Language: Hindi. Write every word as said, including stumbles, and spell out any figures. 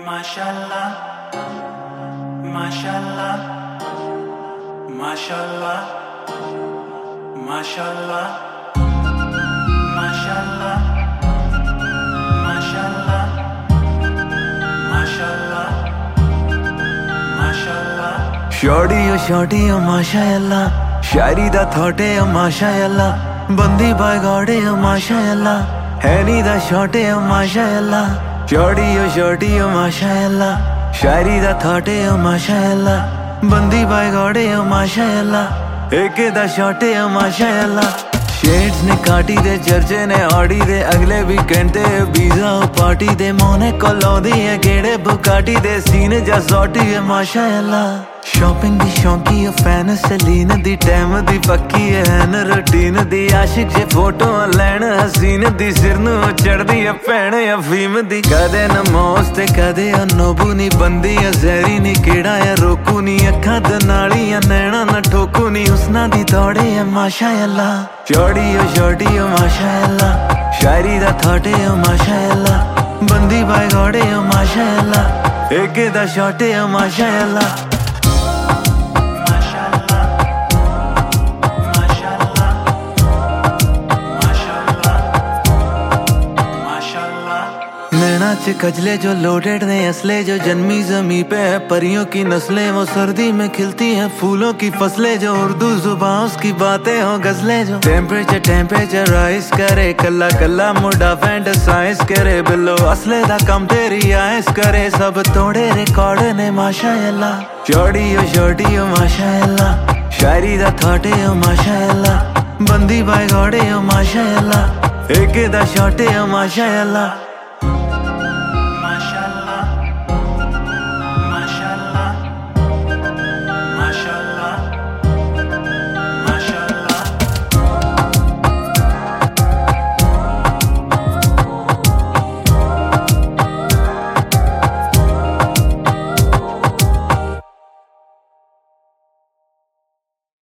माशाल्लाह माशाल्लाह माशाल्लाह माशाल्लाह माशाल्लाह माशाल्लाह माशाल्लाह माशाल्लाह शॉर्टी ओ शॉर्टी ओ माशाल्लाह शायरी दा थॉटे ओ माशाल्लाह बंदी बाय गॉड ओ माशाल्लाह है नी दा शॉर्टे ओ माशाल्लाह शॉर्टी ओ शॉर्टी ओ माशाल्लाह शायरी दा थॉटे ओ माशाल्लाह बंदी बाय गॉड ओ माशाल्लाह एक दा शॉर्टे ओ माशाल्लाह शेड्स ने काटी दे चर्चे ने ऑडी दे अगले वीकेंड ते वीजा पार्टी दे मोने को लौंदी है केड़े बुकाटी दे सीने जा सॉटी है माशाल्लाह शॉपिंग दी शौकी ओ फैन सलीन दी टाइम दी पक्की है न रूटीन दी आशिक जे फोटो लैन हसीन दी सिर नू चढ़दी है भैन अफीम दी कदे न मौस ते कदे नोबू नी बंदी है जहरी नी केड़ा है रोकू नी अखां दे नाली है नैना न ठोकू नी हुस्ना दी दौड़े है माशाल्लाह शॉर्टी ओ शॉर्टी ओ माशाल्लाह शायरी दा थॉटे ओ माशाल्लाह बंदी बाय गॉड ओ माशाल्लाह एक दा शॉर्टे ओ माशाल्लाह नैना च कजले जो लोडेड ने असले जो जन्मी जमी पे है परियों की नस्लें वो सर्दी में खिलती हैं फूलों की फसलें जो उर्दू जुबान उसकी बातें हो गजलें जो टेम्परेचर टेम्परेचर राइज करे कल्ला कल्ला मुडा फैंटसाइज करे बिल्लो असले दा कम तेरी आइस करे सब तोड़े रिकॉर्ड ने माशाल्लाह शॉर्टी ओ शॉर्टी ओ माशाल्लाह शायरी दा थॉटे ओ माशाल्लाह बंदी बाय गॉड ओ माशाल्लाह एक दा शॉर्टे ओ माशाल्लाह